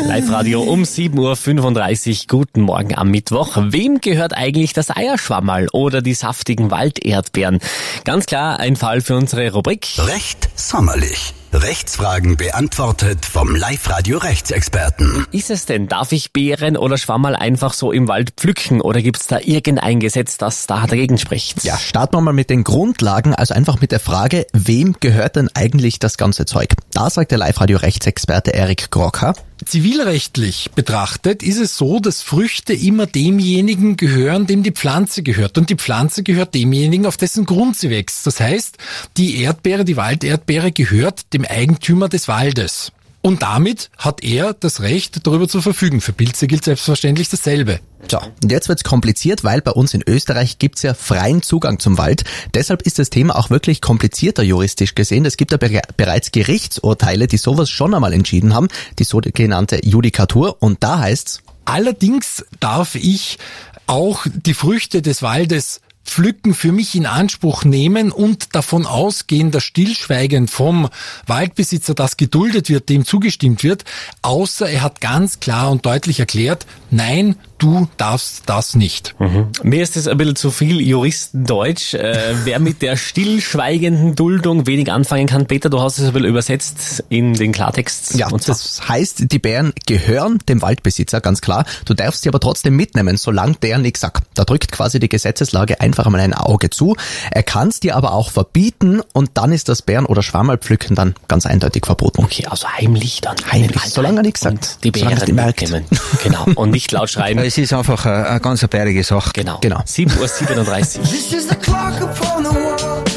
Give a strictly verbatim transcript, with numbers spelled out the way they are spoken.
Live-Radio um sieben Uhr fünfunddreißig. Guten Morgen am Mittwoch. Wem gehört eigentlich das Eierschwammerl oder die saftigen Walderdbeeren? Ganz klar ein Fall für unsere Rubrik. Recht sommerlich. Rechtsfragen beantwortet vom Live-Radio-Rechtsexperten. Ist es denn, darf ich Beeren oder Schwammerl einfach so im Wald pflücken oder gibt es da irgendein Gesetz, das da dagegen spricht? Ja, starten wir mal mit den Grundlagen, also einfach mit der Frage, wem gehört denn eigentlich das ganze Zeug? Da sagt der Live-Radio-Rechtsexperte Erik Grocker. Zivilrechtlich betrachtet ist es so, dass Früchte immer demjenigen gehören, dem die Pflanze gehört. Und die Pflanze gehört demjenigen, auf dessen Grund sie wächst. Das heißt, die Erdbeere, die Walderdbeere gehört dem Eigentümer des Waldes. Und damit hat er das Recht, darüber zu verfügen. Für Pilze gilt selbstverständlich dasselbe. So, und jetzt wird's kompliziert, weil bei uns in Österreich gibt's ja freien Zugang zum Wald. Deshalb ist das Thema auch wirklich komplizierter juristisch gesehen. Es gibt ja be- bereits Gerichtsurteile, die sowas schon einmal entschieden haben, die sogenannte Judikatur. Und da heißt's: Allerdings darf ich auch die Früchte des Waldes pflücken, für mich in Anspruch nehmen und davon ausgehen, dass stillschweigend vom Waldbesitzer das geduldet wird, dem zugestimmt wird, außer er hat ganz klar und deutlich erklärt, nein, du darfst das nicht. Mhm. Mir ist das ein bisschen zu viel Juristendeutsch. Äh, wer mit der stillschweigenden Duldung wenig anfangen kann, Peter, du hast es ein bisschen übersetzt in den Klartext. Ja, und das heißt, die Beeren gehören dem Waldbesitzer, ganz klar. Du darfst sie aber trotzdem mitnehmen, solange der nichts sagt. Da drückt quasi die Gesetzeslage einfach einmal ein Auge zu. Er kann es dir aber auch verbieten und dann ist das Beeren- oder Schwammerlpflücken dann ganz eindeutig verboten. Okay, also heimlich dann. Heimlich, solange er nichts sagt. Und die Beeren mitnehmen. Genau. Und nicht laut schreien. Es ist einfach eine, eine ganz bärige Sache. Genau. Genau. sieben Uhr siebenunddreißig. This is the clock upon the wall.